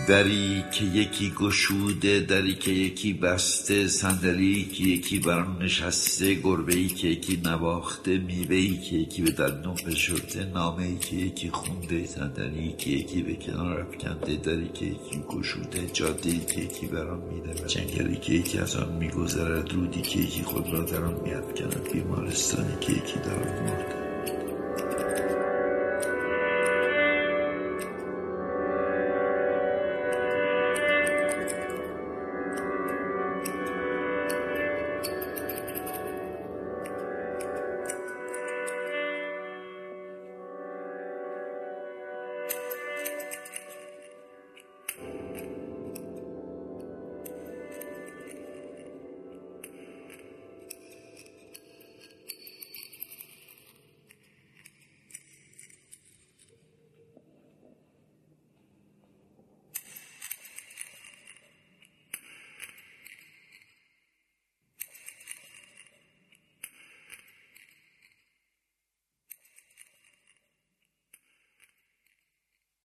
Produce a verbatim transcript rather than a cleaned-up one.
دری که یکی گشوده، دری که یکی بسته، صندلی که یکی بر آن نشسته، گربه‌ای که یکی نواخته، میوه‌ای که یکی به دندون فشرده، نامه‌ای که یکی خونده، صندلی که یکی به کنار افکنده، دری که یکی گشوده، جاده‌ای که یکی بر آن می‌رود، جنگلی که یکی از آن می‌گذرد، رودی که یکی خود را در آن می‌افکند، بیمارستانی که یکی در آن مرده.